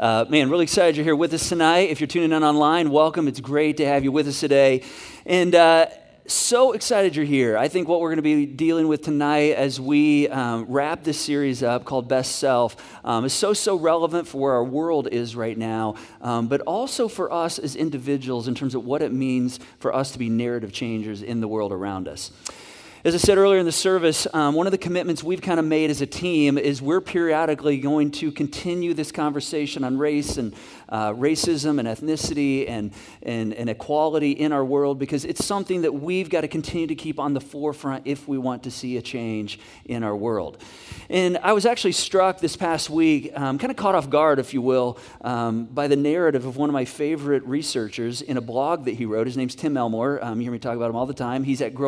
Man, really excited you're here with us tonight. If you're tuning in online, welcome. It's great to have you with us today. And so excited you're here. I think what we're going to be dealing with tonight as we wrap this series up called Best Self is so relevant for where our world is right now, but also for us as individuals in terms of what it means for us to be narrative changers in the world around us. As I said earlier in the service, one of the commitments we've kind of made as a team is we're periodically going to continue this conversation on race and racism and ethnicity and equality in our world, because it's something that we've got to continue to keep on the forefront if we want to see a change in our world. And I was actually struck this past week, kind of caught off guard, if you will, by the narrative of one of my favorite researchers in a blog that he wrote. His name's Tim Elmore. You hear me talk about him all the time. He's at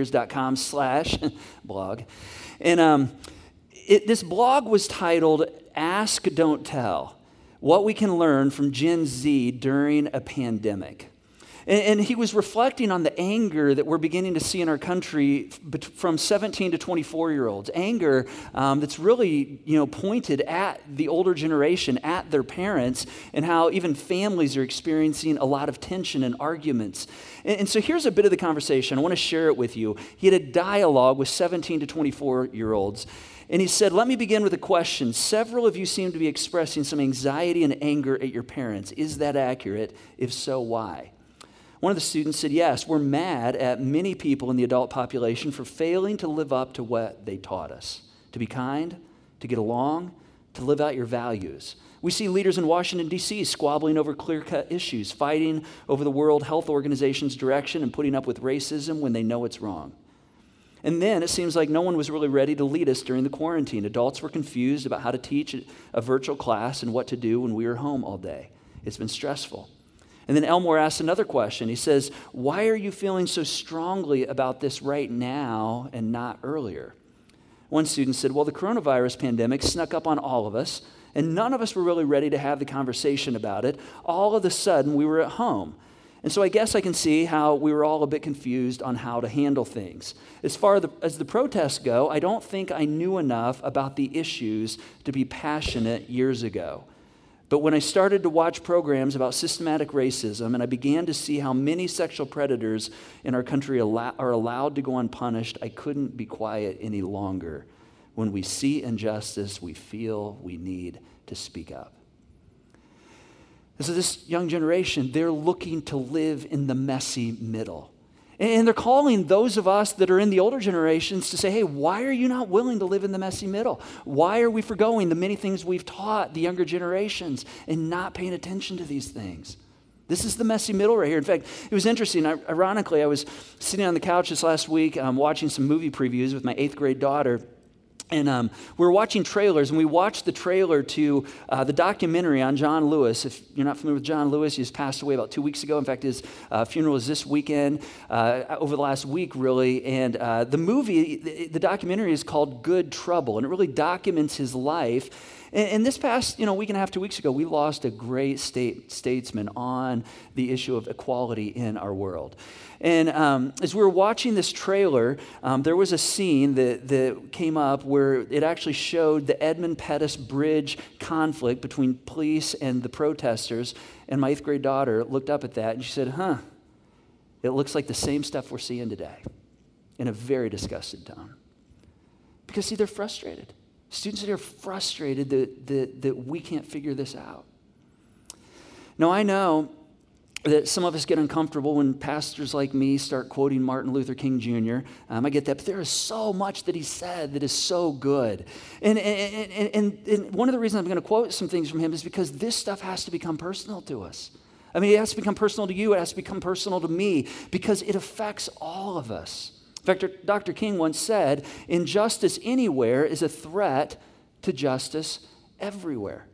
growingleaders.com/blog. And this blog was titled Ask, Don't Tell: What We Can Learn from Gen Z During a Pandemic. And he was reflecting on the anger that we're beginning to see in our country from 17 to 24-year-olds. Anger that's really, pointed at the older generation, at their parents, and how even families are experiencing a lot of tension and arguments. And so here's a bit of the conversation. I want to share it with you. He had a dialogue with 17 to 24-year-olds. And he said, let me begin with a question. Several of you seem to be expressing some anxiety and anger at your parents. Is that accurate? If so, why? One of the students said, yes, we're mad at many people in the adult population for failing to live up to what they taught us. To be kind, to get along, to live out your values. We see leaders in Washington, D.C. squabbling over clear-cut issues, fighting over the World Health Organization's direction and putting up with racism when they know it's wrong. And then it seems like no one was really ready to lead us during the quarantine. Adults were confused about how to teach a virtual class and what to do when we were home all day. It's been stressful. And then Elmore asked another question. He says, why are you feeling so strongly about this right now and not earlier? One student said, well, the coronavirus pandemic snuck up on all of us, and none of us were really ready to have the conversation about it. All of a sudden, we were at home. And so I guess I can see how we were all a bit confused on how to handle things. As far as the protests go, I don't think I knew enough about the issues to be passionate years ago. But when I started to watch programs about systematic racism and I began to see how many sexual predators in our country are allowed to go unpunished, I couldn't be quiet any longer. When we see injustice, we feel we need to speak up. So this young generation, they're looking to live in the messy middle. And they're calling those of us that are in the older generations to say, hey, why are you not willing to live in the messy middle? Why are we forgoing the many things we've taught the younger generations and not paying attention to these things? This is the messy middle right here. In fact, it was interesting. Ironically, I was sitting on the couch this last week watching some movie previews with my 8th grade daughter. And we were watching trailers, and we watched the trailer to the documentary on John Lewis. If you're not familiar with John Lewis, he just passed away about 2 weeks ago. In fact, his funeral is this weekend, over the last week, really. And the documentary is called Good Trouble, and it really documents his life. And this past, week and a half, 2 weeks ago, we lost a great statesman on the issue of equality in our world. And as we were watching this trailer, there was a scene that came up where it actually showed the Edmund Pettus Bridge conflict between police and the protesters. And my 8th grade daughter looked up at that and she said, it looks like the same stuff we're seeing today, in a very disgusted tone. Because, see, they're frustrated. Students are frustrated that we can't figure this out. Now, I know that some of us get uncomfortable when pastors like me start quoting Martin Luther King Jr. I get that, but there is so much that he said that is so good. And one of the reasons I'm going to quote some things from him is because this stuff has to become personal to us. I mean, it has to become personal to you. It has to become personal to me because it affects all of us. In fact, Dr. King once said, injustice anywhere is a threat to justice everywhere.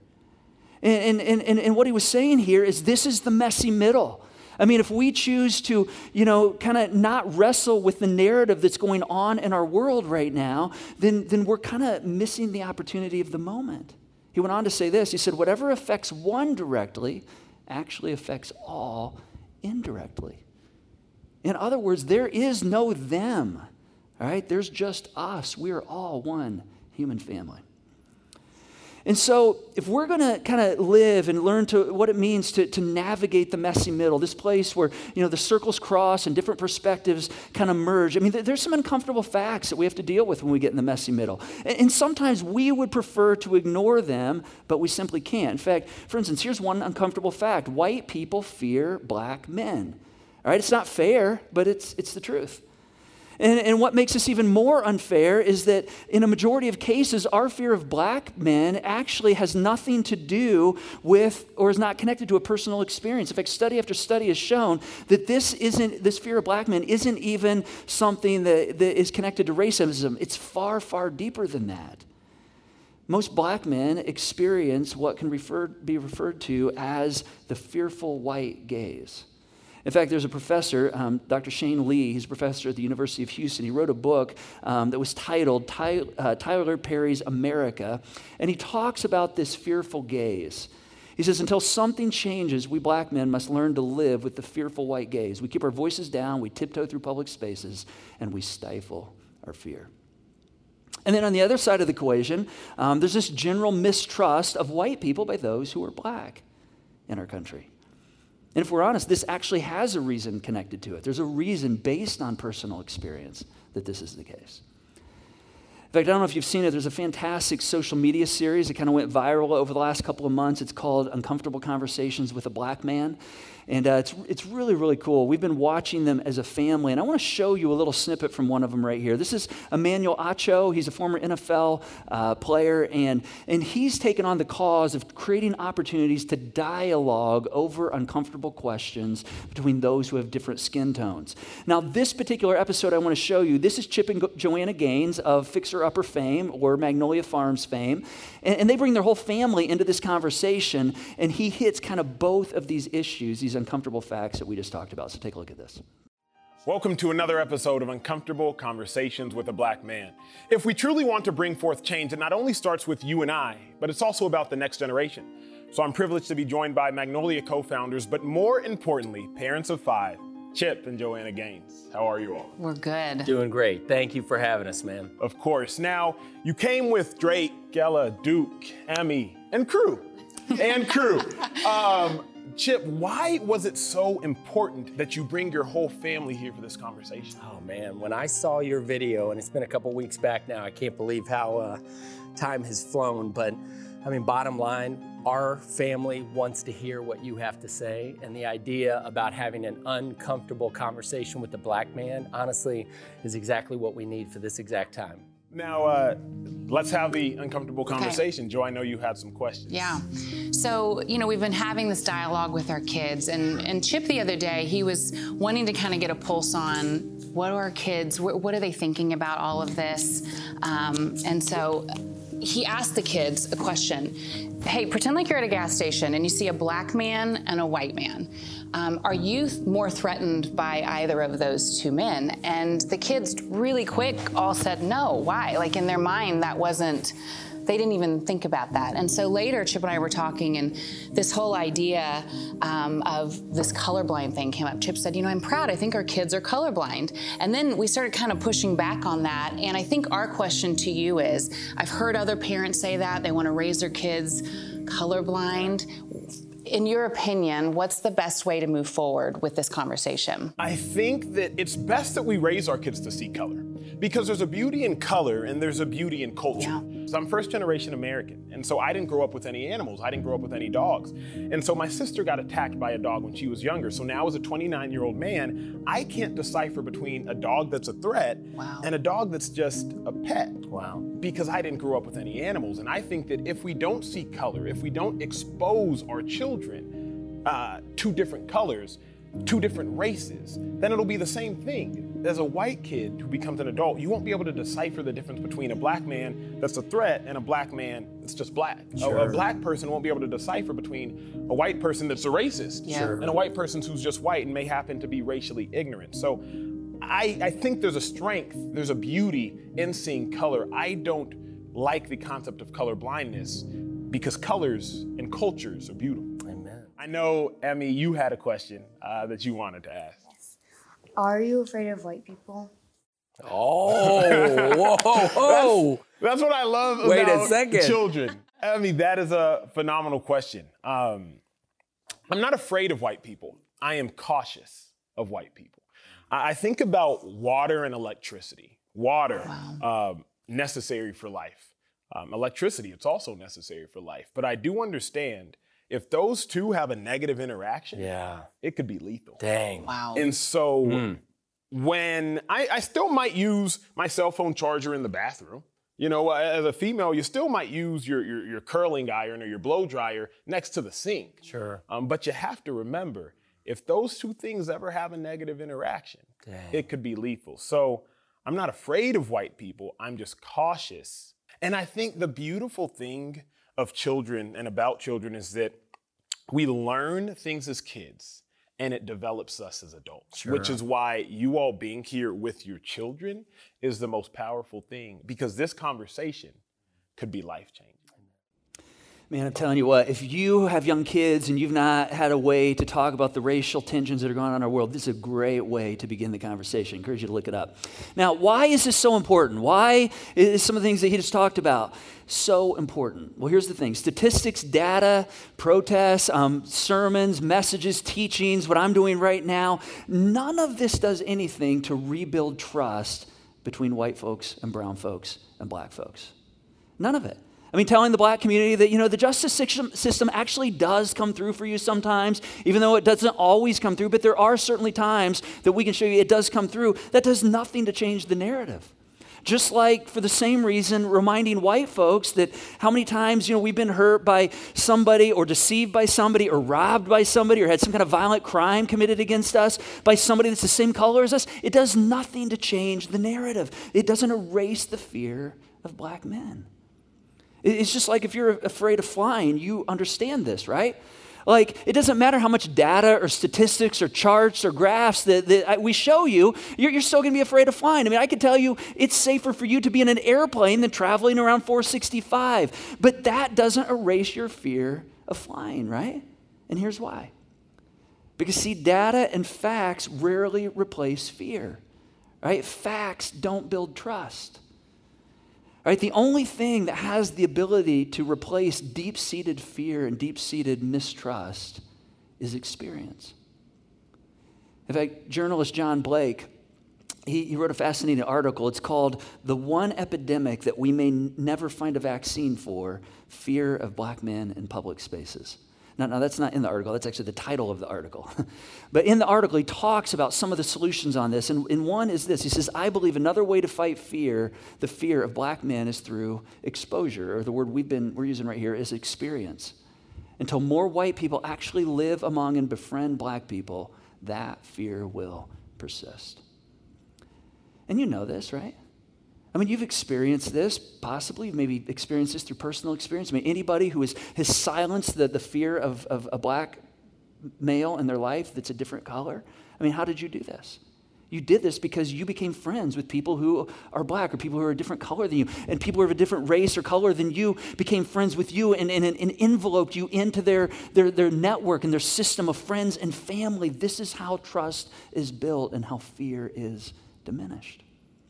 And what he was saying here is this is the messy middle. I mean, if we choose to, kind of not wrestle with the narrative that's going on in our world right now, then we're kind of missing the opportunity of the moment. He went on to say this. He said, whatever affects one directly actually affects all indirectly. In other words, there is no them, all right? There's just us. We are all one human family. And so if we're going to kind of live and learn to what it means to navigate the messy middle, this place where, the circles cross and different perspectives kind of merge, there's some uncomfortable facts that we have to deal with when we get in the messy middle. And sometimes we would prefer to ignore them, but we simply can't. In fact, for instance, here's one uncomfortable fact. White people fear black men. All right, it's not fair, but it's the truth. And what makes this even more unfair is that in a majority of cases, our fear of black men actually has nothing to do with or is not connected to a personal experience. In fact, study after study has shown that this fear of black men isn't even something that is connected to racism. It's far, far deeper than that. Most black men experience what can be referred to as the fearful white gaze. In fact, there's a professor, Dr. Shane Lee, he's a professor at the University of Houston. He wrote a book that was titled Tyler Perry's America, and he talks about this fearful gaze. He says, until something changes, we black men must learn to live with the fearful white gaze. We keep our voices down, we tiptoe through public spaces, and we stifle our fear. And then on the other side of the equation, there's this general mistrust of white people by those who are black in our country. And if we're honest, this actually has a reason connected to it. There's a reason based on personal experience that this is the case. In fact, I don't know if you've seen it. There's a fantastic social media series that kind of went viral over the last couple of months. It's called Uncomfortable Conversations with a Black Man. And it's really, really cool. We've been watching them as a family, and I want to show you a little snippet from one of them right here. This is Emmanuel Acho. He's a former NFL player, and he's taken on the cause of creating opportunities to dialogue over uncomfortable questions between those who have different skin tones. Now, this particular episode I want to show you, this is Chip and Joanna Gaines of Fixer Upper fame or Magnolia Farms fame, and they bring their whole family into this conversation, and he hits kind of both of these issues, these uncomfortable facts that we just talked about. So take a look at this. Welcome to another episode of Uncomfortable Conversations with a Black Man. If we truly want to bring forth change, it not only starts with you and I, but it's also about the next generation. So I'm privileged to be joined by Magnolia co-founders, but more importantly, parents of 5, Chip and Joanna Gaines. How are you all? We're good. Doing great. Thank you for having us, man. Of course. Now, you came with Drake, Gella, Duke, Emmy, and crew. Chip, why was it so important that you bring your whole family here for this conversation? Oh man, when I saw your video, and it's been a couple weeks back now, I can't believe how time has flown, but bottom line, our family wants to hear what you have to say, and the idea about having an uncomfortable conversation with the black man, honestly, is exactly what we need for this exact time. Now, let's have the uncomfortable conversation. Okay. Joe, I know you had some questions. Yeah. So, we've been having this dialogue with our kids, and Chip the other day, he was wanting to kind of get a pulse on what are our kids, what are they thinking about all of this? And so he asked the kids a question. Hey, pretend like you're at a gas station and you see a black man and a white man. Are you more threatened by either of those two men? And the kids really quick all said no. Why? Like in their mind, they didn't even think about that. And so later, Chip and I were talking, and this whole idea of this colorblind thing came up. Chip said, I'm proud. I think our kids are colorblind. And then we started kind of pushing back on that. And I think our question to you is, I've heard other parents say that. They want to raise their kids colorblind. In your opinion, what's the best way to move forward with this conversation? I think that it's best that we raise our kids to see color, because there's a beauty in color and there's a beauty in culture. Yeah. So I'm first generation American, and so I didn't grow up with any animals. I didn't grow up with any dogs. And so my sister got attacked by a dog when she was younger. So now as a 29-year-old man, I can't decipher between a dog that's a threat and a dog that's just a pet. Wow. Because I didn't grow up with any animals. And I think that if we don't see color, if we don't expose our children to different colors, two different races, then it'll be the same thing. As a white kid who becomes an adult, you won't be able to decipher the difference between a black man that's a threat and a black man that's just black. Sure. A black person won't be able to decipher between a white person that's a racist and a white person who's just white and may happen to be racially ignorant. So I think there's a strength, there's a beauty in seeing color. I don't like the concept of color blindness because colors and cultures are beautiful. Amen. I know, Emmy, you had a question that you wanted to ask. Yes. Are you afraid of white people? Oh, whoa. That's what I love Wait about a second. children. I mean, that is a phenomenal question. I'm not afraid of white people. I am cautious of white people. I think about water and electricity. Water, necessary for life. Electricity, it's also necessary for life. But I do understand if those two have a negative interaction, it could be lethal. Dang. Wow. And so when I still might use my cell phone charger in the bathroom. You know, as a female, you still might use your curling iron or your blow dryer next to the sink. Sure. But you have to remember, if those two things ever have a negative interaction, it could be lethal. So I'm not afraid of white people. I'm just cautious. And I think the beautiful thing of children and about children is that we learn things as kids and it develops us as adults, which is why you all being here with your children is the most powerful thing, because this conversation could be life-changing. Man, I'm telling you what, if you have young kids and you've not had a way to talk about the racial tensions that are going on in our world, this is a great way to begin the conversation. I encourage you to look it up. Now, why is this so important? Why is some of the things that he just talked about so important? Well, here's the thing. Statistics, data, protests, sermons, messages, teachings, what I'm doing right now, none of this does anything to rebuild trust between white folks and brown folks and black folks. None of it. I mean, telling the black community that, you know, the justice system actually does come through for you sometimes, even though it doesn't always come through, but there are certainly times that we can show you it does come through. That does nothing to change the narrative. Just like, for the same reason, reminding white folks that how many times, you know, we've been hurt by somebody or deceived by somebody or robbed by somebody or had some kind of violent crime committed against us by somebody that's the same color as us. It does nothing to change the narrative. It doesn't erase the fear of black men. It's just like if you're afraid of flying, you understand this, right? Like, it doesn't matter how much data or statistics or charts or graphs that we show you, you're still going to be afraid of flying. I mean, I can tell you it's safer for you to be in an airplane than traveling around 465. But that doesn't erase your fear of flying, right? And here's why. Because, see, data and facts rarely replace fear, right? Facts don't build trust. Right? The only thing that has the ability to replace deep-seated fear and deep-seated mistrust is experience. In fact, journalist John Blake, he wrote a fascinating article. It's called "The One Epidemic That We May Never Find a Vaccine For, Fear of Black Men in Public Spaces." Now, that's not in the article. That's actually the title of the article. But in the article, he talks about some of the solutions on this. And one is this. He says, I believe another way to fight fear, the fear of black men, is through exposure, or the word we're using right here is experience. Until more white people actually live among and befriend black people, that fear will persist. And you know this, right? I mean, you've experienced this, possibly. You've maybe experienced this through personal experience. I mean, anybody who has silenced the fear of a black male in their life that's a different color. I mean, how did you do this? You did this because you became friends with people who are black or people who are a different color than you. And people who have a different race or color than you became friends with you and enveloped you into their network and their system of friends and family. This is how trust is built and how fear is diminished.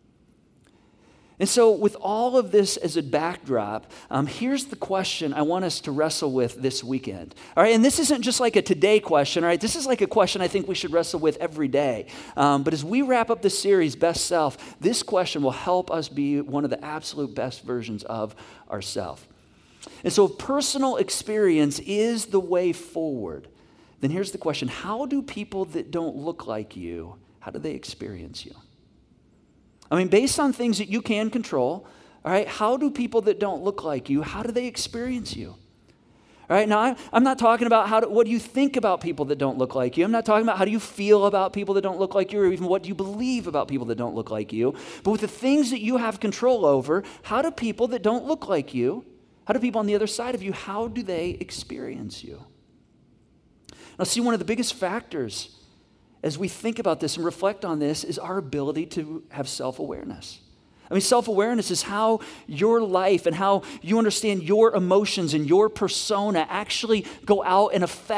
And so with all of this as a backdrop, here's the question I want us to wrestle with this weekend. All right, and this isn't just like a today question, all right? This is like a question I think we should wrestle with every day. But as we wrap up this series, Best Self, this question will help us be one of the absolute best versions of ourselves. And so if personal experience is the way forward, then here's the question. How do people that don't look like you, how do they experience you? I mean, based on things that you can control, all right, how do people that don't look like you, how do they experience you? All right, now I'm not talking about what do you think about people that don't look like you. I'm not talking about how do you feel about people that don't look like you or even what do you believe about people that don't look like you. But with the things that you have control over, how do people that don't look like you, how do people on the other side of you, how do they experience you? Now, see, one of the biggest factors as we think about this and reflect on this is our ability to have self-awareness. I mean, self-awareness is how your life and how you understand your emotions and your persona actually go out and affect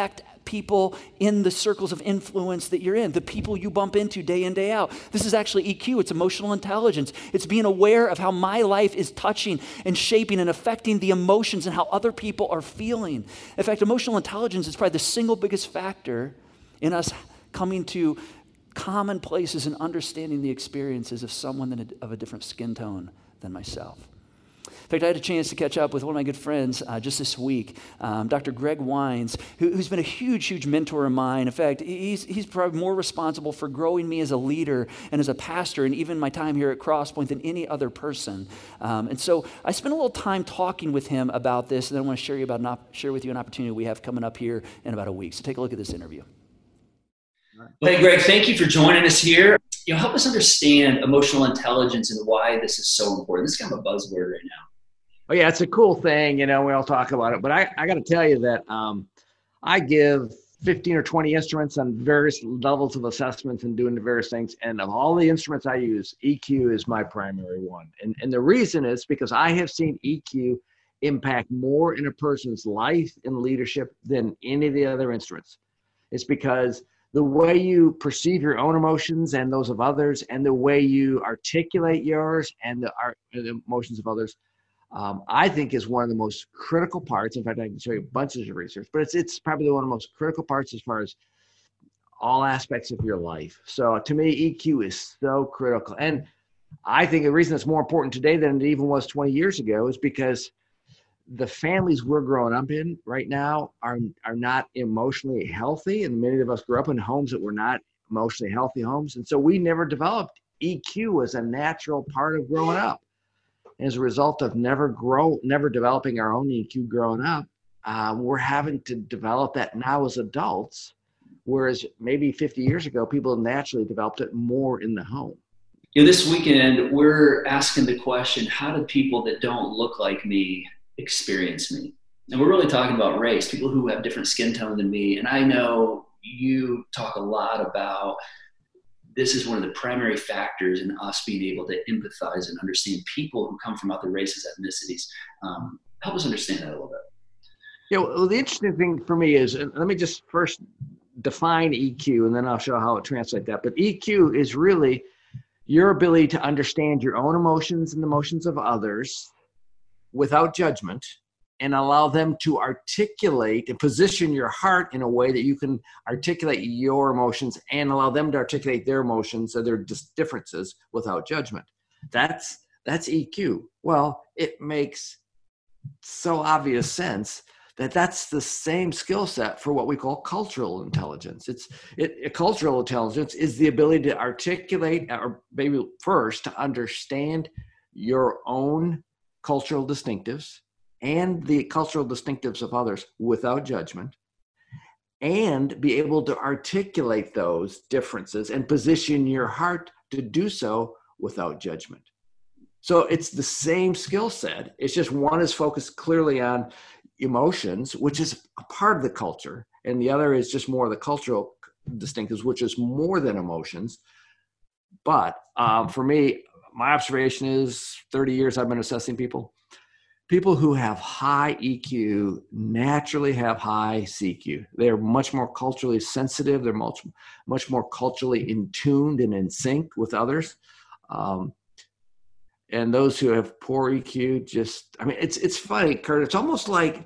people in the circles of influence that you're in, the people you bump into day in, day out. This is actually EQ. It's emotional intelligence. It's being aware of how my life is touching and shaping and affecting the emotions and how other people are feeling. In fact, emotional intelligence is probably the single biggest factor in us coming to common places and understanding the experiences of someone of a different skin tone than myself. In fact, I had a chance to catch up with one of my good friends just this week, Dr. Greg Wines, who's been a huge, huge mentor of mine. In fact, he's probably more responsible for growing me as a leader and as a pastor and even my time here at Crosspoint than any other person. And so I spent a little time talking with him about this, and then I want to share with you an opportunity we have coming up here in about a week. So take a look at this interview. Well, hey, Greg, thank you for joining us here. Help us understand emotional intelligence and why this is so important. This is kind of a buzzword right now. Oh, yeah, it's a cool thing. We all talk about it. But I got to tell you that I give 15 or 20 instruments on various levels of assessments and doing the various things. And of all the instruments I use, EQ is my primary one. And the reason is because I have seen EQ impact more in a person's life and leadership than any of the other instruments. It's because the way you perceive your own emotions and those of others, and the way you articulate yours and the emotions of others, I think is one of the most critical parts. In fact, I can show you bunches of research, but it's probably one of the most critical parts as far as all aspects of your life. So to me, EQ is so critical. And I think the reason it's more important today than it even was 20 years ago is because the families we're growing up in right now are not emotionally healthy. And many of us grew up in homes that were not emotionally healthy homes. And so we never developed EQ as a natural part of growing up. As a result of never developing our own EQ growing up, we're having to develop that now as adults, whereas maybe 50 years ago, people naturally developed it more in the home. This weekend, we're asking the question, how do people that don't look like me experience me? And we're really talking about race, people who have different skin tone than me. And I know you talk a lot about this is one of the primary factors in us being able to empathize and understand people who come from other races, ethnicities. Help us understand that a little bit. Well, the interesting thing for me is, and let me just first define EQ, and then I'll show how it translates that. But EQ is really your ability to understand your own emotions and the emotions of others without judgment, and allow them to articulate and position your heart in a way that you can articulate your emotions and allow them to articulate their emotions or their differences without judgment. That's EQ. Well, it makes so obvious sense that that's the same skill set for what we call cultural intelligence. Cultural intelligence is the ability to articulate, or maybe first to understand your own cultural distinctives and the cultural distinctives of others without judgment, and be able to articulate those differences and position your heart to do so without judgment. So it's the same skill set. It's just one is focused clearly on emotions, which is a part of the culture, and the other is just more of the cultural distinctives, which is more than emotions. But for me, my observation is 30 years I've been assessing people. People who have high EQ naturally have high CQ. They're much more culturally sensitive. They're much more culturally in tuned and in sync with others. And those who have poor EQ it's funny, Kurt. It's almost like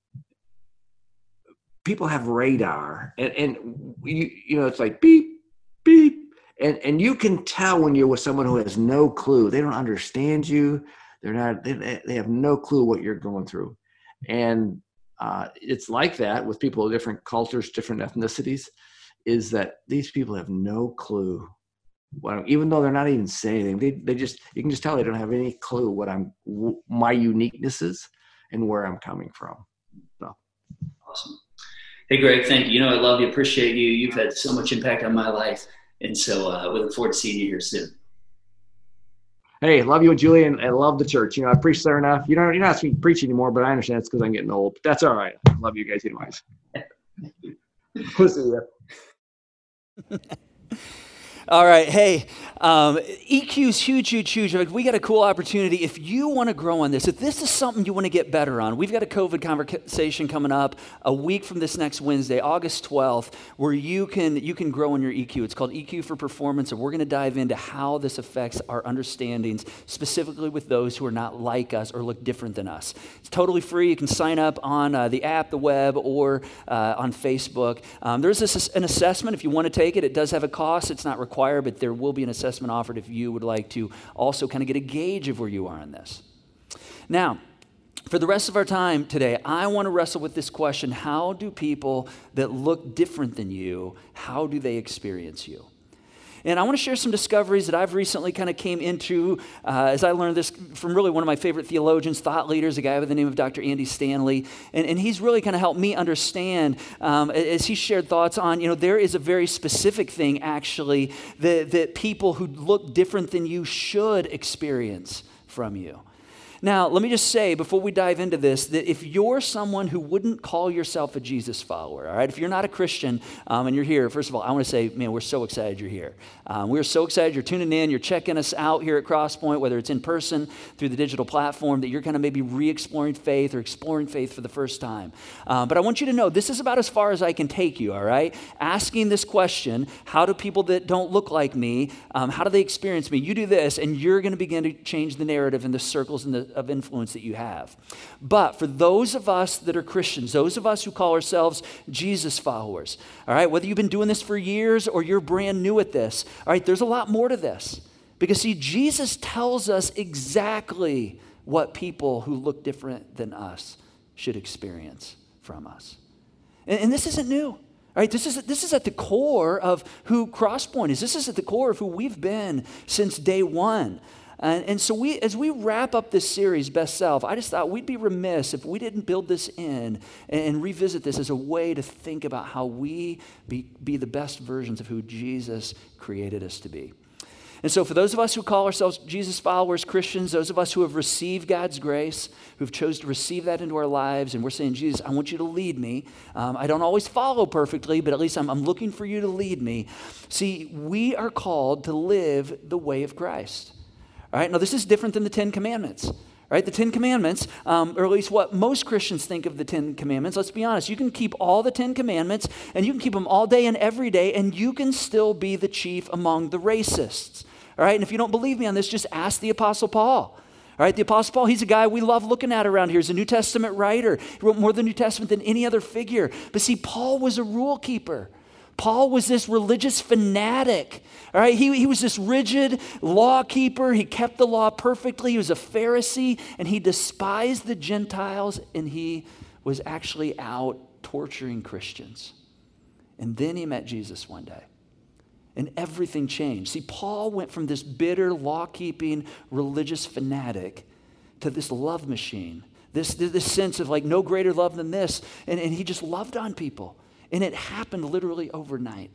people have radar and it's like beep, beep. And you can tell when you're with someone who has no clue. They don't understand you. They have no clue what you're going through. And it's like that with people of different cultures, different ethnicities, is that these people have no clue. Even though they're not even saying anything, you can just tell they don't have any clue what my uniqueness is and where I'm coming from. So. Awesome. Hey, Greg, thank you. I love you, appreciate you. You've had so much impact on my life. And so we look forward to seeing you here soon. Hey, love you and Julie, and I love the church. I preach there enough. You're not asking me to preach anymore, but I understand it's because I'm getting old. But that's all right. I love you guys anyways. We'll see you. All right, hey, EQ is huge, huge, huge. Like, we got a cool opportunity. If you want to grow on this, if this is something you want to get better on, we've got a COVID conversation coming up a week from this next Wednesday, August 12th, where you can grow on your EQ. It's called EQ for Performance, and we're going to dive into how this affects our understandings, specifically with those who are not like us or look different than us. It's totally free. You can sign up on the app, the web, or on Facebook. There's an assessment if you want to take it. It does have a cost. It's not required, but there will be an assessment offered if you would like to also kind of get a gauge of where you are in this. Now, for the rest of our time today, I want to wrestle with this question: how do people that look different than you, how do they experience you? And I want to share some discoveries that I've recently kind of came into as I learned this from really one of my favorite theologians, thought leaders, a guy by the name of Dr. Andy Stanley. And he's really kind of helped me understand as he shared thoughts on, there is a very specific thing actually that people who look different than you should experience from you. Now, let me just say, before we dive into this, that if you're someone who wouldn't call yourself a Jesus follower, all right, if you're not a Christian and you're here, first of all, I want to say, man, we're so excited you're here. We're so excited you're tuning in, you're checking us out here at Crosspoint, whether it's in person, through the digital platform, that you're kind of maybe re-exploring faith or exploring faith for the first time. But I want you to know, this is about as far as I can take you, all right? Asking this question: how do people that don't look like me, how do they experience me? You do this, and you're going to begin to change the narrative in the circles of influence that you have. But for those of us that are Christians, those of us who call ourselves Jesus followers, all right, whether you've been doing this for years or you're brand new at this, all right, there's a lot more to this. Because see, Jesus tells us exactly what people who look different than us should experience from us. And this isn't new. All right, this is at the core of who Crosspoint is. This is at the core of who we've been since day one. And so as we wrap up this series, Best Self, I just thought we'd be remiss if we didn't build this in and revisit this as a way to think about how we be the best versions of who Jesus created us to be. And so for those of us who call ourselves Jesus followers, Christians, those of us who have received God's grace, who've chose to receive that into our lives, and we're saying, Jesus, I want you to lead me. I don't always follow perfectly, but at least I'm looking for you to lead me. See, we are called to live the way of Christ. All right, now this is different than the Ten Commandments. Right, the Ten Commandments, or at least what most Christians think of the Ten Commandments. Let's be honest, you can keep all the Ten Commandments, and you can keep them all day and every day, and you can still be the chief among the racists. All right, and if you don't believe me on this, just ask the Apostle Paul. All right, the Apostle Paul, he's a guy we love looking at around here. He's a New Testament writer. He wrote more of the New Testament than any other figure. But see, Paul was a rule keeper. Paul was this religious fanatic, all right? He was this rigid law keeper. He kept the law perfectly. He was a Pharisee, and he despised the Gentiles, and he was actually out torturing Christians. And then he met Jesus one day, and everything changed. See, Paul went from this bitter, law-keeping, religious fanatic to this love machine, this sense of like no greater love than this, and he just loved on people. And it happened literally overnight.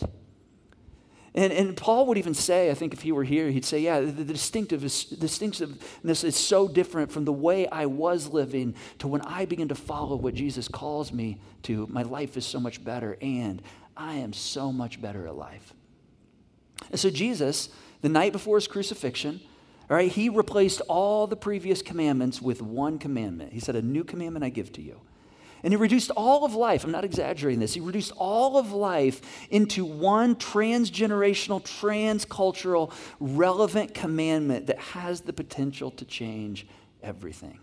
And Paul would even say, I think if he were here, he'd say, yeah, the distinctiveness is so different from the way I was living to when I begin to follow what Jesus calls me to. My life is so much better, and I am so much better at life. And so Jesus, the night before his crucifixion, all right, he replaced all the previous commandments with one commandment. He said, a new commandment I give to you. And he reduced all of life, I'm not exaggerating this, he reduced all of life into one transgenerational, transcultural, relevant commandment that has the potential to change everything.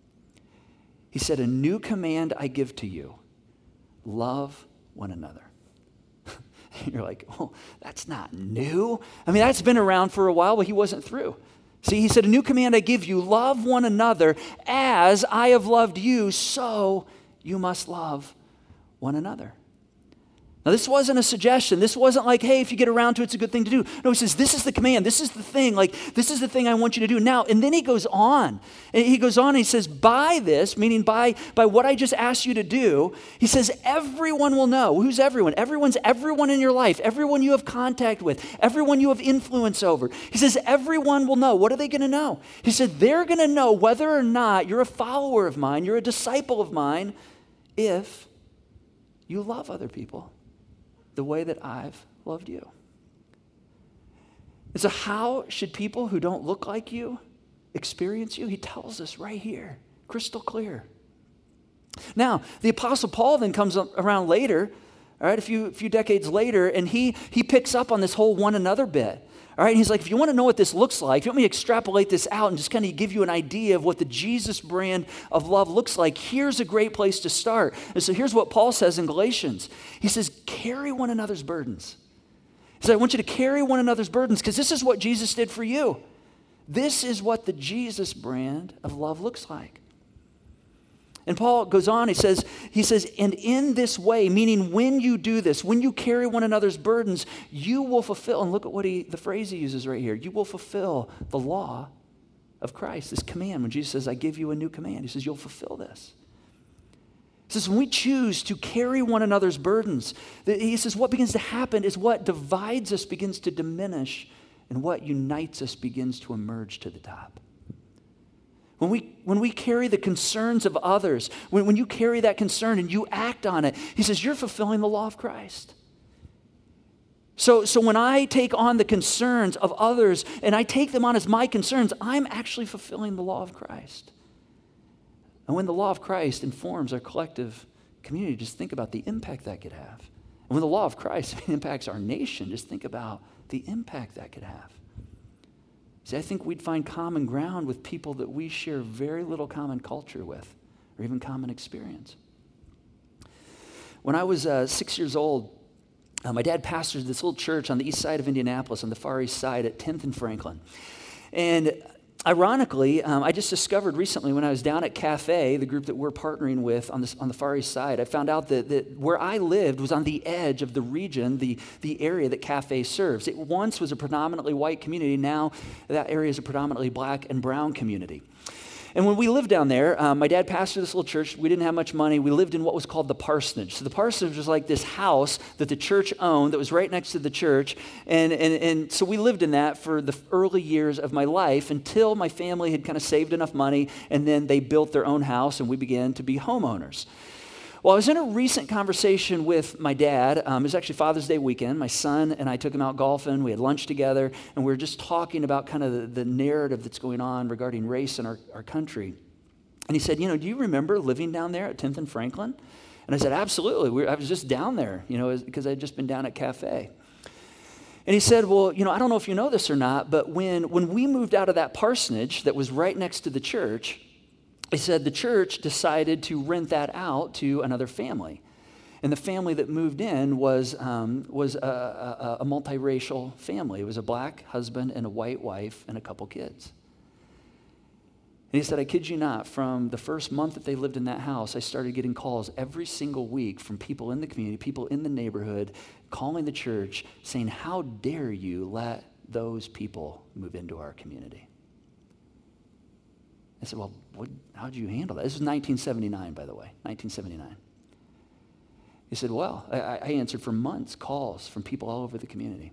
He said, a new command I give to you, love one another. You're like, oh, that's not new. I mean, that's been around for a while, but he wasn't through. See, he said, a new command I give you, love one another as I have loved you, so you must love one another. Now, this wasn't a suggestion. This wasn't like, hey, if you get around to it, it's a good thing to do. No, he says, this is the command. This is the thing. Like, this is the thing I want you to do now. And then he goes on. And he goes on and he says, by this, meaning by what I just asked you to do, he says, everyone will know. Who's everyone? Everyone's everyone in your life, everyone you have contact with, everyone you have influence over. He says, everyone will know. What are they going to know? He said, they're going to know whether or not you're a follower of mine, you're a disciple of mine, if you love other people the way that I've loved you. And so how should people who don't look like you experience you? He tells us right here, crystal clear. Now, the Apostle Paul then comes around later, all right, a few decades later, and he picks up on this whole one another bit. All right, and he's like, if you want to know what this looks like, if you want me to extrapolate this out and just kind of give you an idea of what the Jesus brand of love looks like, here's a great place to start. And so here's what Paul says in Galatians. He says, carry one another's burdens. He said, I want you to carry one another's burdens because this is what Jesus did for you. This is what the Jesus brand of love looks like. And Paul goes on, he says, and in this way, meaning when you do this, when you carry one another's burdens, you will fulfill, and look at the phrase he uses right here, you will fulfill the law of Christ, this command. When Jesus says, I give you a new command, he says, you'll fulfill this. He says, when we choose to carry one another's burdens, he says, what begins to happen is what divides us begins to diminish, and what unites us begins to emerge to the top. When we carry the concerns of others, when you carry that concern and you act on it, he says, you're fulfilling the law of Christ. So when I take on the concerns of others and I take them on as my concerns, I'm actually fulfilling the law of Christ. And when the law of Christ informs our collective community, just think about the impact that could have. And when the law of Christ impacts our nation, just think about the impact that could have. See, I think we'd find common ground with people that we share very little common culture with, or even common experience. When I was 6 years old, my dad pastored this little church on the east side of Indianapolis, on the far east side at 10th and Franklin. And ironically, I just discovered recently when I was down at Cafe, the group that we're partnering with on the far east side, I found out that where I lived was on the edge of the region, the area that Cafe serves. It once was a predominantly white community. Now that area is a predominantly black and brown community. And when we lived down there, my dad pastored this little church. We didn't have much money. We lived in what was called the parsonage. So the parsonage was like this house that the church owned that was right next to the church. And so we lived in that for the early years of my life until my family had kind of saved enough money, and then they built their own house and we began to be homeowners. Well, I was in a recent conversation with my dad. It was actually Father's Day weekend. My son and I took him out golfing. We had lunch together, and we were just talking about kind of the narrative that's going on regarding race in our country. And he said, do you remember living down there at 10th and Franklin? And I said, absolutely. I was just down there, because I had just been down at Cafe. And he said, well, I don't know if you know this or not, but when we moved out of that parsonage that was right next to the church, he said the church decided to rent that out to another family. And the family that moved in was a multiracial family. It was a black husband and a white wife and a couple kids. And he said, I kid you not, from the first month that they lived in that house, I started getting calls every single week from people in the community, people in the neighborhood, calling the church, saying, how dare you let those people move into our community? I said, well, how did you handle that? This was 1979, by the way, 1979. He said, well, I answered for months calls from people all over the community.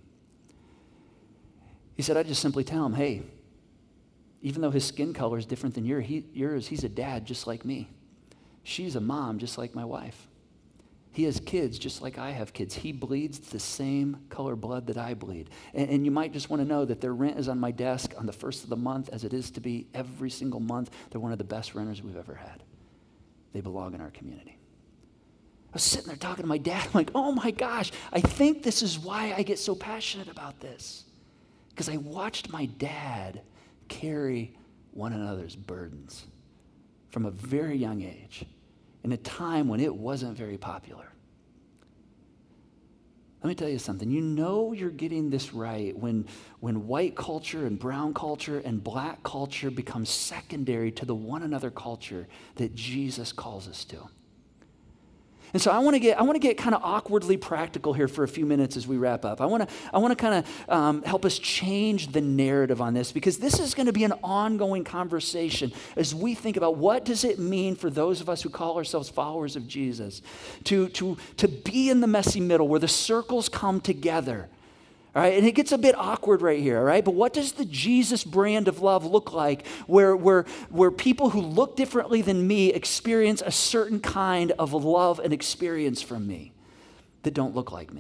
He said, I just simply tell him, hey, even though his skin color is different than yours, he's a dad just like me. She's a mom just like my wife. He has kids just like I have kids. He bleeds the same color blood that I bleed. And you might just want to know that their rent is on my desk on the first of the month, as it is to be every single month. They're one of the best renters we've ever had. They belong in our community. I was sitting there talking to my dad. I'm like, oh my gosh, I think this is why I get so passionate about this. Because I watched my dad carry one another's burdens from a very young age, in a time when it wasn't very popular. Let me tell you something. You're getting this right when white culture and brown culture and black culture becomes secondary to the one another culture that Jesus calls us to. And so I want to get kind of awkwardly practical here for a few minutes as we wrap up. I want to kind of help us change the narrative on this, because this is going to be an ongoing conversation as we think about what does it mean for those of us who call ourselves followers of Jesus to be in the messy middle where the circles come together. All right, and it gets a bit awkward right here, all right? But what does the Jesus brand of love look like where people who look differently than me experience a certain kind of love and experience from me that don't look like me?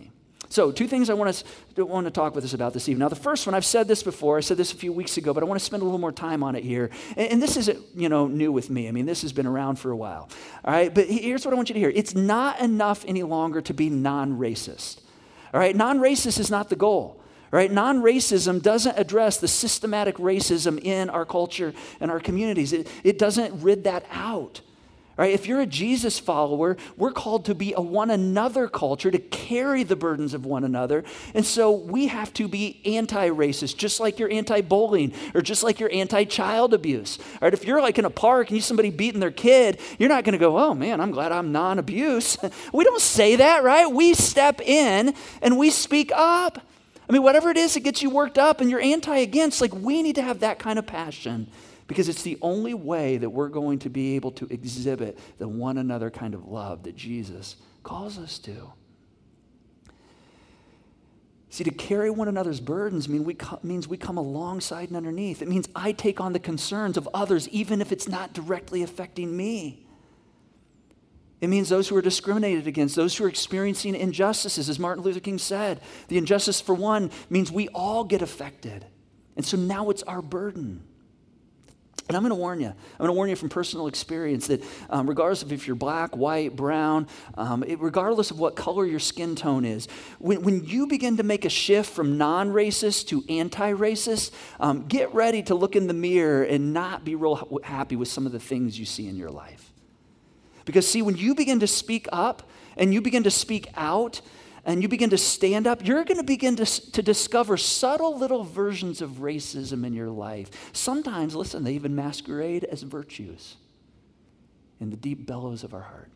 So 2 things I want to talk with us about this evening. Now, the first one, I've said this before. I said this a few weeks ago, but I want to spend a little more time on it here. And this isn't, new with me. I mean, this has been around for a while. All right, but here's what I want you to hear. It's not enough any longer to be non-racist. All right, non-racist is not the goal. All right, non-racism doesn't address the systematic racism in our culture and our communities. It doesn't rid that out. All right, if you're a Jesus follower, we're called to be a one another culture, to carry the burdens of one another. And so we have to be anti-racist, just like you're anti-bullying or just like you're anti-child abuse. All right, if you're like in a park and you see somebody beating their kid, you're not going to go, oh man, I'm glad I'm non-abuse. We don't say that, right? We step in and we speak up. I mean, whatever it is that gets you worked up and you're anti-against, like we need to have that kind of passion. Because it's the only way that we're going to be able to exhibit the one another kind of love that Jesus calls us to. See, to carry one another's burdens means we come alongside and underneath. It means I take on the concerns of others, even if it's not directly affecting me. It means those who are discriminated against, those who are experiencing injustices, as Martin Luther King said. The injustice for one means we all get affected. And so now it's our burden. And I'm going to warn you. I'm going to warn you from personal experience that regardless of if you're black, white, brown, regardless of what color your skin tone is, when you begin to make a shift from non-racist to anti-racist, get ready to look in the mirror and not be real happy with some of the things you see in your life. Because see, when you begin to speak up and you begin to speak out, and you begin to stand up, you're going to begin to discover subtle little versions of racism in your life. Sometimes, listen, they even masquerade as virtues in the deep bellows of our heart.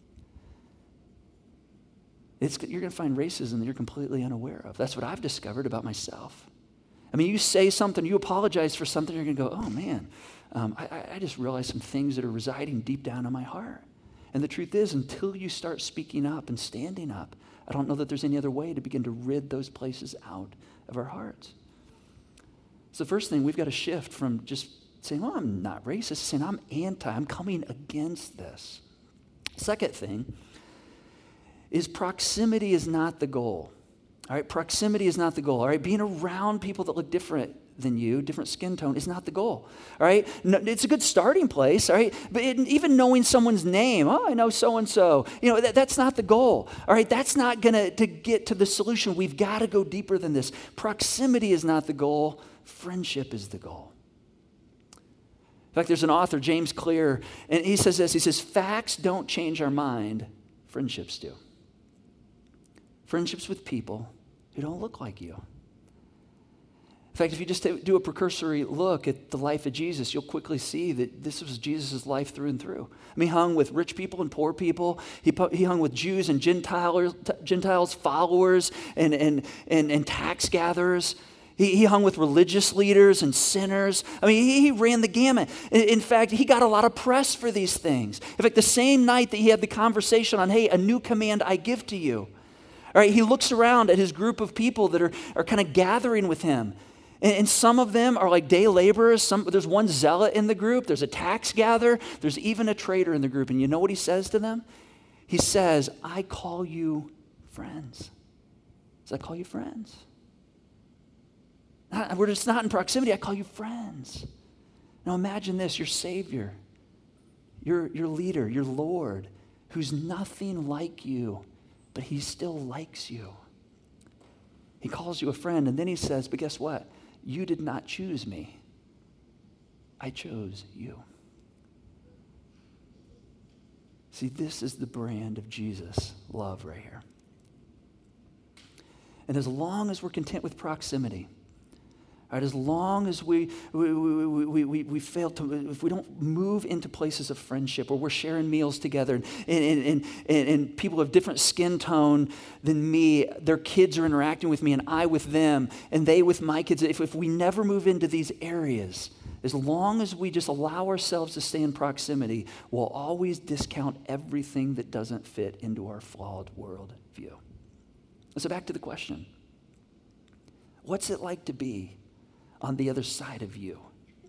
You're going to find racism that you're completely unaware of. That's what I've discovered about myself. I mean, you say something, you apologize for something, you're going to go, oh man, I just realized some things that are residing deep down in my heart. And the truth is, until you start speaking up and standing up, I don't know that there's any other way to begin to rid those places out of our hearts. So the first thing, we've got to shift from just saying, well, I'm not racist, saying I'm coming against this. Second thing is proximity is not the goal. All right, proximity is not the goal. All right, being around people that look different than you, different skin tone, is not the goal. All right, no, it's a good starting place. All right, but even knowing someone's name, oh, I know so and so. That's not the goal. All right, that's not gonna to get to the solution. We've got to go deeper than this. Proximity is not the goal. Friendship is the goal. In fact, there's an author, James Clear, and he says this. He says, "Facts don't change our mind. Friendships do. Friendships with people who don't look like you." In fact, if you just do a precursory look at the life of Jesus, you'll quickly see that this was Jesus' life through and through. I mean, he hung with rich people and poor people. He hung with Jews and Gentiles, followers and tax gatherers. He hung with religious leaders and sinners. I mean, he ran the gamut. In fact, he got a lot of press for these things. In fact, the same night that he had the conversation on, hey, a new command I give to you. All right, he looks around at his group of people that are kind of gathering with him. And some of them are like day laborers. There's one zealot in the group. There's a tax gatherer. There's even a traitor in the group. And you know what he says to them? He says, I call you friends. He says, I call you friends. We're just not in proximity. I call you friends. Now imagine this, your Savior, your leader, your Lord, who's nothing like you, but he still likes you. He calls you a friend, and then he says, but guess what? You did not choose me. I chose you. See, this is the brand of Jesus' love right here. And as long as we're content with proximity, right, as long as we fail to, if we don't move into places of friendship where we're sharing meals together and people have different skin tone than me, their kids are interacting with me and I with them and they with my kids, if we never move into these areas, as long as we just allow ourselves to stay in proximity, we'll always discount everything that doesn't fit into our flawed worldview. So back to the question. What's it like to be on the other side of you?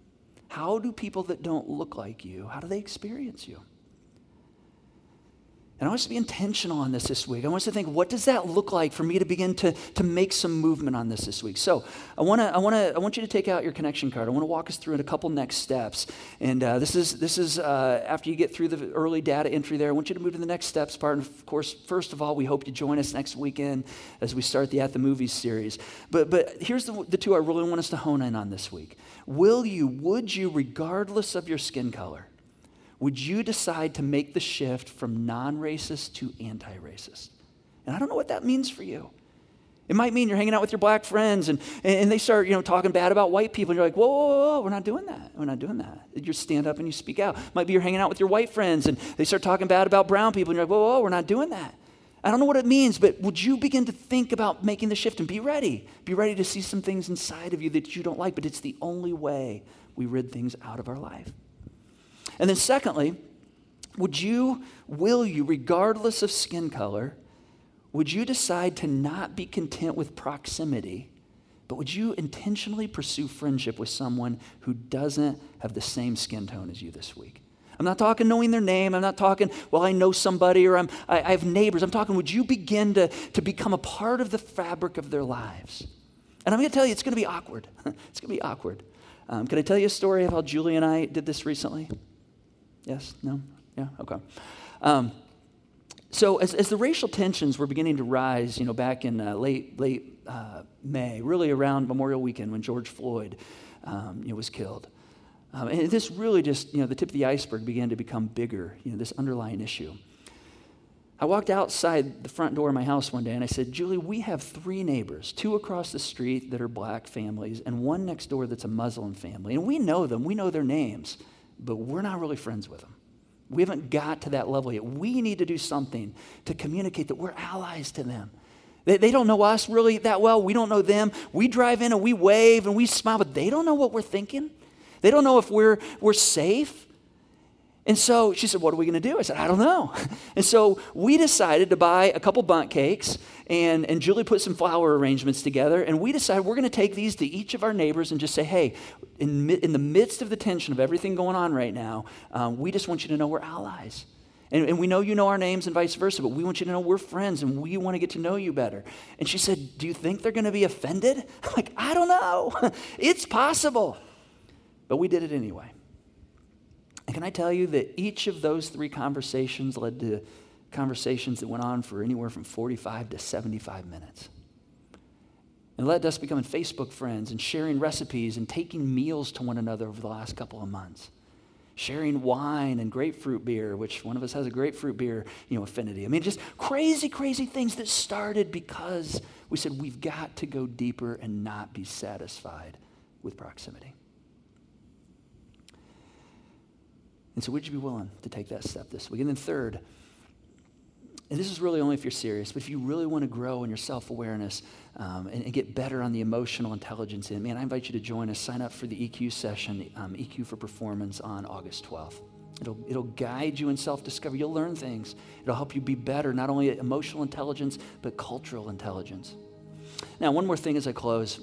How do people that don't look like you, how do they experience you? And I want us to be intentional on this week. I want us to think, what does that look like for me to begin to make some movement on this week? So I want you to take out your connection card. I want to walk us through a couple next steps. And this is after you get through the early data entry there, I want you to move to the next steps part. And of course, first of all, we hope you join us next weekend as we start the At the Movies series. But here's the two I really want us to hone in on this week. Would you, regardless of your skin color, would you decide to make the shift from non-racist to anti-racist? And I don't know what that means for you. It might mean you're hanging out with your black friends and they start, talking bad about white people. And you're like, whoa, we're not doing that. We're not doing that. You stand up and you speak out. Might be you're hanging out with your white friends and they start talking bad about brown people. And you're like, whoa, we're not doing that. I don't know what it means, but would you begin to think about making the shift and be ready? Be ready to see some things inside of you that you don't like, but it's the only way we rid things out of our life. And then secondly, will you, regardless of skin color, would you decide to not be content with proximity, but would you intentionally pursue friendship with someone who doesn't have the same skin tone as you this week? I'm not talking knowing their name. I'm not talking, I know somebody or I have neighbors. I'm talking, would you begin to become a part of the fabric of their lives? And I'm going to tell you, it's going to be awkward. It's going to be awkward. Can I tell you a story of how Julie and I did this recently? Yes? No? Yeah? Okay. So as the racial tensions were beginning to rise, back in late May, really around Memorial Weekend when George Floyd, was killed. And this really just, the tip of the iceberg began to become bigger, this underlying issue. I walked outside the front door of my house one day and I said, Julie, we have 3 neighbors, 2 across the street that are black families and 1 next door that's a Muslim family. And we know them, we know their names, but we're not really friends with them. We haven't got to that level yet. We need to do something to communicate that we're allies to them. They don't know us really that well. We don't know them. We drive in and we wave and we smile, but they don't know what we're thinking. They don't know if we're safe. And so she said, what are we going to do? I said, I don't know. And so we decided to buy a couple bundt cakes, and Julie put some flower arrangements together, and we decided we're going to take these to each of our neighbors and just say, hey, in the midst of the tension of everything going on right now, we just want you to know we're allies. And we know you know our names and vice versa, but we want you to know we're friends, and we want to get to know you better. And she said, do you think they're going to be offended? I'm like, I don't know. It's possible. But we did it anyway. And can I tell you that each of those 3 conversations led to conversations that went on for anywhere from 45 to 75 minutes. And led to us becoming Facebook friends and sharing recipes and taking meals to one another over the last couple of months. Sharing wine and grapefruit beer, which one of us has a grapefruit beer, affinity. I mean, just crazy, crazy things that started because we said we've got to go deeper and not be satisfied with proximity. And so would you be willing to take that step this week? And then third, and this is really only if you're serious, but if you really want to grow in your self-awareness and get better on the emotional intelligence end, I invite you to join us. Sign up for the EQ session, EQ for Performance, on August 12th. It'll guide you in self-discovery. You'll learn things. It'll help you be better, not only at emotional intelligence, but cultural intelligence. Now, one more thing as I close.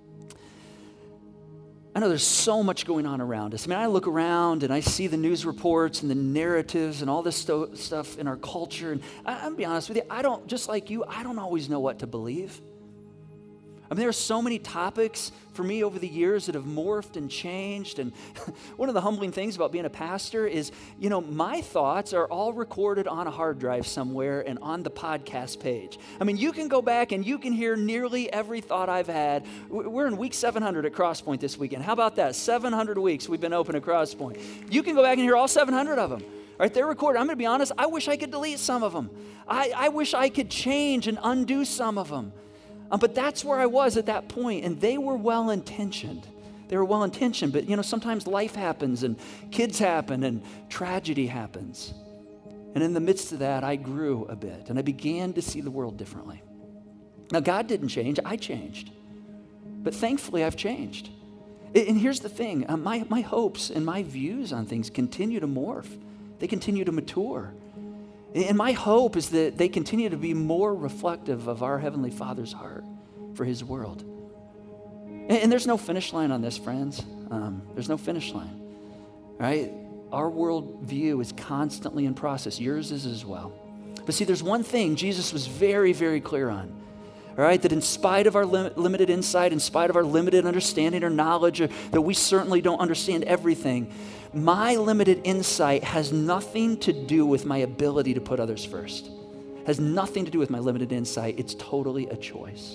I know there's so much going on around us. I look around and I see the news reports and the narratives and all this stuff in our culture. And I'm going to be honest with you, just like you, I don't always know what to believe. There are so many topics for me over the years that have morphed and changed. And one of the humbling things about being a pastor is, my thoughts are all recorded on a hard drive somewhere and on the podcast page. You can go back and you can hear nearly every thought I've had. We're in week 700 at Crosspoint this weekend. How about that? 700 weeks we've been open at Crosspoint. You can go back and hear all 700 of them. All right, they're recorded. I'm going to be honest, I wish I could delete some of them. I wish I could change and undo some of them. But that's where I was at that point, and they were well-intentioned. But sometimes life happens, and kids happen, and tragedy happens. And in the midst of that, I grew a bit, and I began to see the world differently. Now, God didn't change, I changed. But thankfully, I've changed. And here's the thing, my hopes and my views on things continue to morph. They continue to mature. And my hope is that they continue to be more reflective of our Heavenly Father's heart for His world. And there's no finish line on this, friends. There's no finish line, right? Our world view is constantly in process. Yours is as well. But see, there's one thing Jesus was very, very clear on. All right, that in spite of our limited insight, in spite of our limited understanding or knowledge, or that we certainly don't understand everything, my limited insight has nothing to do with my ability to put others first. Has nothing to do with my limited insight. It's totally a choice.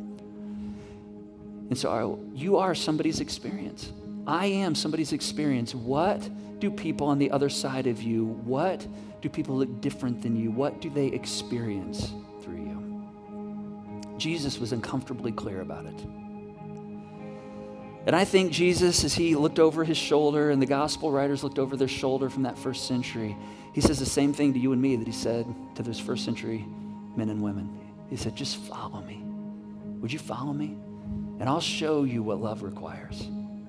And so you are somebody's experience. I am somebody's experience. What do people on the other side of you, what do people look different than you? What do they experience through you? Jesus was uncomfortably clear about it. And I think Jesus, as he looked over his shoulder and the gospel writers looked over their shoulder from that first century, he says the same thing to you and me that he said to those first century men and women. He said, just follow me. Would you follow me? And I'll show you what love requires.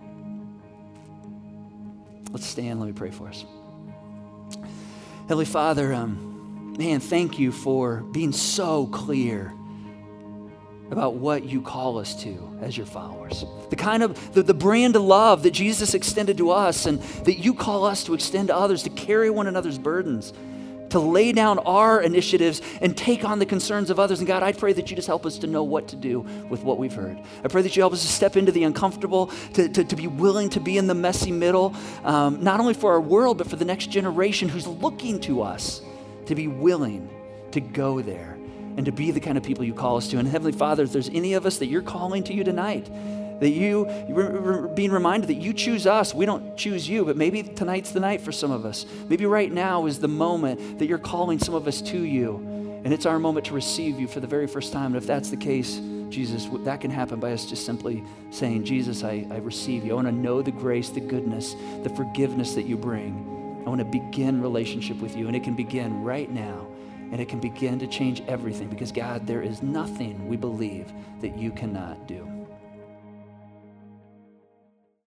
Let's stand. Let me pray for us. Heavenly Father, man, thank you for being so clear about what you call us to as your followers. The kind of, the brand of love that Jesus extended to us and that you call us to extend to others, to carry one another's burdens, to lay down our initiatives and take on the concerns of others. And God, I pray that you just help us to know what to do with what we've heard. I pray that you help us to step into the uncomfortable, to be willing to be in the messy middle, not only for our world, but for the next generation who's looking to us to be willing to go there and to be the kind of people you call us to. And Heavenly Father, if there's any of us that you're calling to you tonight, that you're being reminded that you choose us. We don't choose you, but maybe tonight's the night for some of us. Maybe right now is the moment that you're calling some of us to you, and it's our moment to receive you for the very first time. And if that's the case, Jesus, that can happen by us just simply saying, Jesus, I receive you. I want to know the grace, the goodness, the forgiveness that you bring. I want to begin relationship with you, and it can begin right now. And it can begin to change everything because, God, there is nothing we believe that you cannot do.